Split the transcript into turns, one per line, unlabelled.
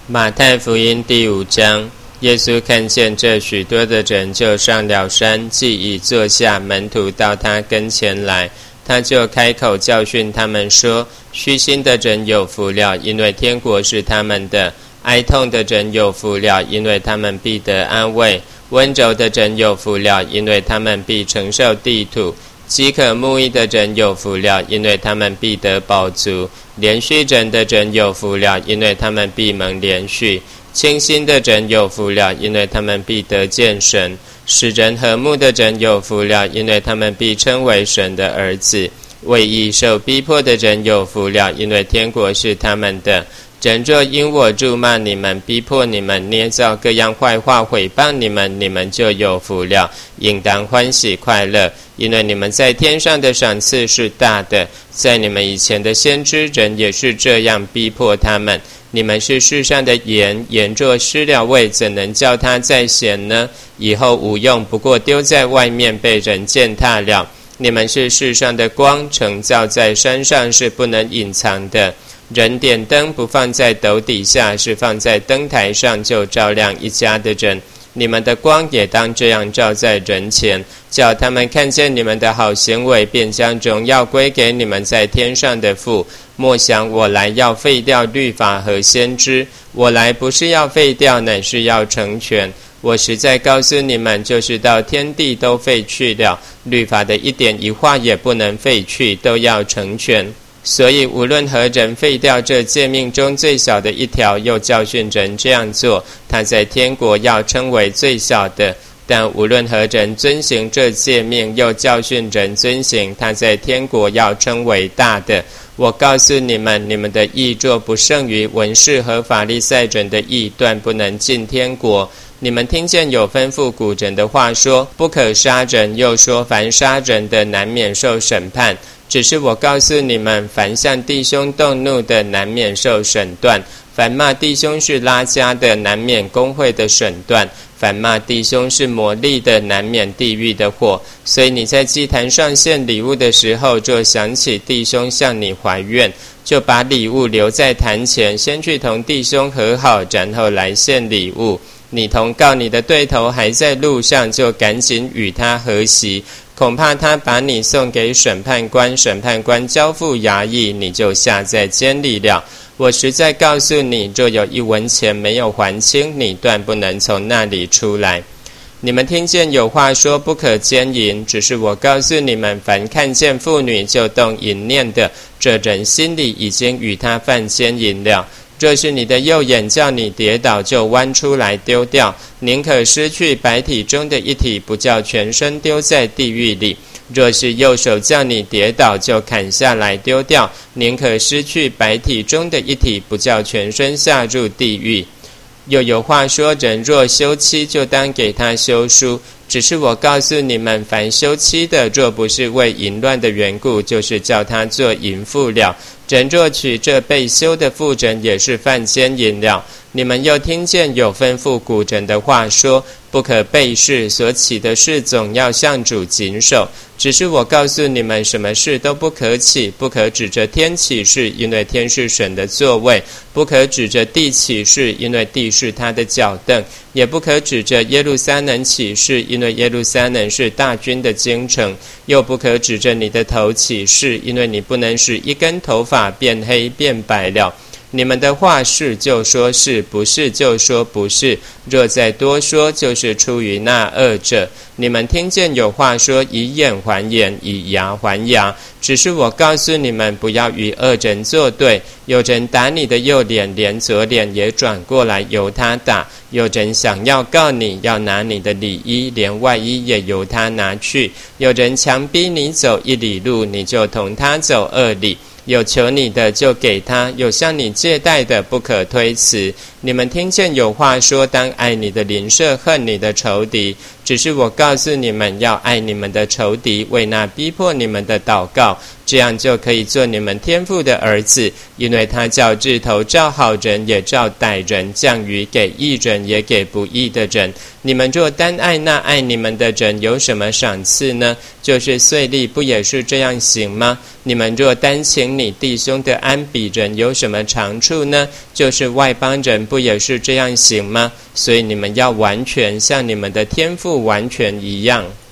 马太福音第5章，耶稣看见这许多的人，就上了山，既已坐下，门徒到他跟前来，他就开口教训他们说：虚心的人有福了，因为天国是他们的；哀痛的人有福了，因为他们必得安慰；温柔的人有福了，因为他们必承受地土；饥渴慕义的人有福了，因为他们必得饱足；连续人的人有福了，因为他们必蒙连续；清心的人有福了，因为他们必得见神；使人和睦的人有福了，因为他们必称为神的儿子；为义受逼迫的人有福了，因为天国是他们的。人若因我辱骂你们，逼迫你们，捏造各样坏话毁谤你们，你们就有福了，应当欢喜快乐，因为你们在天上的赏赐是大的。在你们以前的先知人也是这样逼迫他们。你们是世上的盐，盐若失了味，怎能叫它再咸呢？以后无用，不过丢在外面，被人践踏了。你们是世上的光，城造在山上，是不能隐藏的。人点灯不放在斗底下，是放在灯台上，就照亮一家的人。你们的光也当这样照在人前，叫他们看见你们的好行为，便将荣耀归给你们在天上的父。莫想我来要废掉律法和先知，我来不是要废掉，乃是要成全。我实在告诉你们，就是到天地都废去了，律法的一点一画也不能废去，都要成全。所以无论何人废掉这诫命中最小的一条，又教训人这样做，他在天国要称为最小的；但无论何人遵行这诫命，又教训人遵行，他在天国要称为大的。我告诉你们，你们的义若不胜于文士和法利赛人的义，断不能进天国。你们听见有吩咐古人的话说，不可杀人，又说凡杀人的难免受审判。只是我告诉你们，凡向弟兄动怒的，难免受审断；凡骂弟兄是拉加的，难免公会的审断；凡骂弟兄是魔力的，难免地狱的火。所以你在祭坛上献礼物的时候，若想起弟兄向你怀怨，就把礼物留在坛前，先去同弟兄和好，然后来献礼物。你同告你的对头还在路上，就赶紧与他和席，恐怕他把你送给审判官，审判官交付衙役，你就下在监里了。我实在告诉你，若有1文钱没有还清，你断不能从那里出来。你们听见有话说不可奸淫，只是我告诉你们，凡看见妇女就动淫念的，这人心里已经与他犯奸淫了。若是你的右眼叫你跌倒，就剜出来丢掉，宁可失去百体中的一体，不叫全身丢在地狱里。若是右手叫你跌倒，就砍下来丢掉，宁可失去百体中的一体，不叫全身下入地狱。又有话说，人若休妻，就当给他休书。只是我告诉你们，凡休妻的，若不是为淫乱的缘故，就是叫他做淫妇了。人若娶这被休的妇人，也是犯奸淫了。你们又听见有吩咐古人的话说，不可背誓，所起的事总要向主谨守。只是我告诉你们，什么事都不可起，不可指着天起誓，因为天是神的座位；不可指着地起誓，因为地是他的脚凳；也不可指着耶路撒冷起誓，因为耶路撒冷是大军的京城；又不可指着你的头起誓，因为你不能使一根头发变黑变白了。你们的话是就说是，不是就说不是，若再多说，就是出于那恶者。你们听见有话说，以眼还眼，以牙还牙。只是我告诉你们，不要与恶人作对。有人打你的右脸，连左脸也转过来由他打；有人想要告你，要拿你的里衣，连外衣也由他拿去；有人强逼你走1里路，你就同他走2里。有求你的就给他，有向你借贷的不可推辞。你们听见有话说，当爱你的邻舍，恨你的仇敌。 只是我告诉你们，要爱你们的仇敌，为那逼迫你们的祷告，这样就可以做你们天父的儿子，因为他叫日头照好人也照歹人，降雨给义人也给不义的人。你们若单爱那爱你们的人，有什么赏赐呢？就是税吏不也是这样行吗？你们若单请你弟兄的安比人，有什么长处呢？就是外邦人不也是这样行吗？所以你们要完全像你们的天父完全一样。